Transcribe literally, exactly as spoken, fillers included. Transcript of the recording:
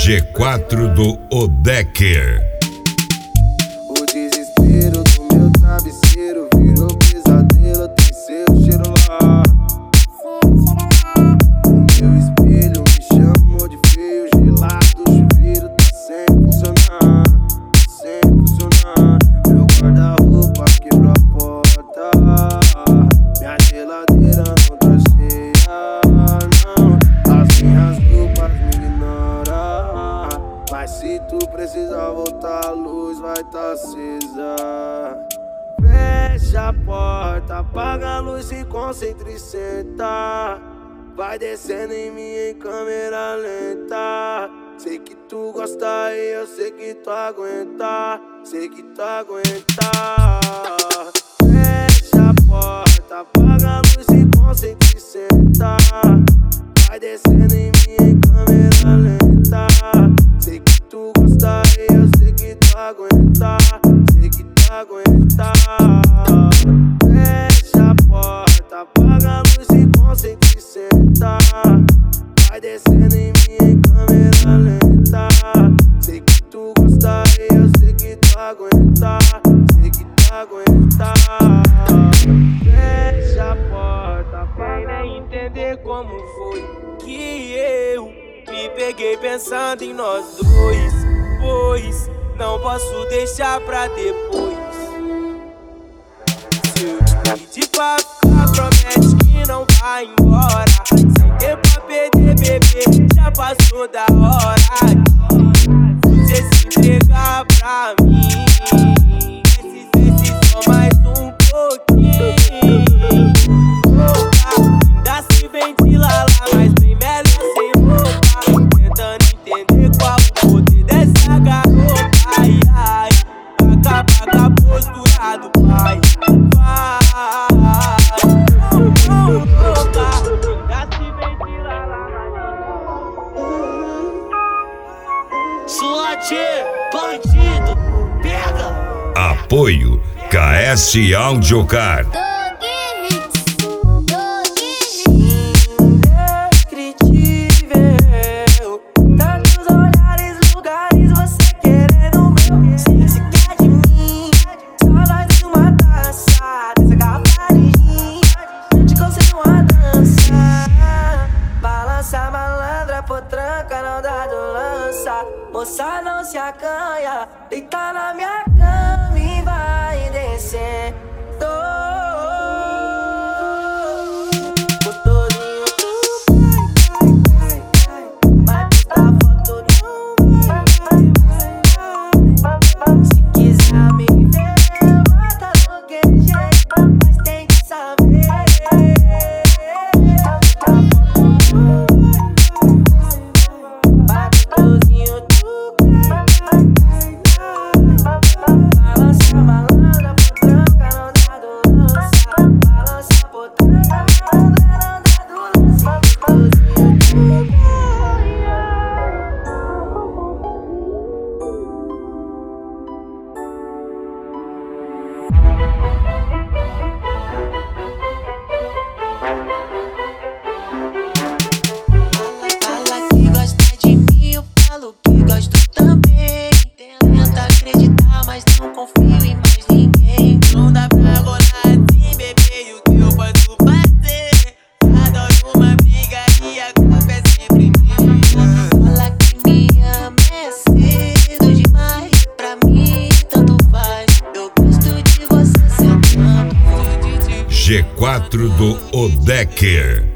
G quatro do Odecker. O desespero do meu travesseiro virou pesadelo, tem seu cheiro lá. O meu espelho me chamou de feio, gelado, o chuveiro tá sem funcionar, sem funcionar. Meu guarda-roupa quebrou a porta, minha geladeira não tá cheia, não. As minhas roupas me ignoram, mas se tu precisar voltar, a luz vai tá acesa. Fecha a porta, apaga a luz, se concentra e senta. Vai descendo em mim em câmera lenta. Sei que tu gosta e eu sei que tu aguenta, sei que tu aguenta. Fecha a porta, apaga a luz, se concentra e senta. Vai descendo em mim em câmera lenta. Sei que tu gosta e eu sei que tu aguenta, sei que tu aguenta. Fecha a porta, apaga a luz, se concentra e senta. Vai descendo em mim em câmera lenta. Sei que tu gosta e eu sei que tu aguenta, sei que tu aguenta. Fecha a porta, vai nem entender como foi que eu me peguei pensando em nós dois, pois não posso deixar pra depois. Se eu te pedir pra ficar, promete que não vai embora. Sem ter pra perder, bebê, já passou da hora de você se entregar pra mim. Esse, esse só mais um pouquinho. Ainda se ventila lá, mas bem melhor sem roupa. Tentando entender qual o poder dessa garota. Ai, ai, acaba, acaba posturado, pai. Vai, louca. Ainda se ventila lá. Slot, bandido, pega! Apoio K S Audiocar. Moça, não se acanha, deita na minha cama e vai descer. Motorinho do pai, vai postar foto no pai. Se quiser me ver, bota no que jeito, mas tem que saber. Fala que gosta de mim, eu falo que gosto também. Tento acreditar, mas não confio em mais ninguém. Não dá pra rolar assim, bebê, e o que eu posso fazer? Adoro uma briga e a culpa é sempre minha. Fala que me ama, é cedo demais. Pra mim, tanto faz. Eu gosto de você sentando. G quatro do Odecker.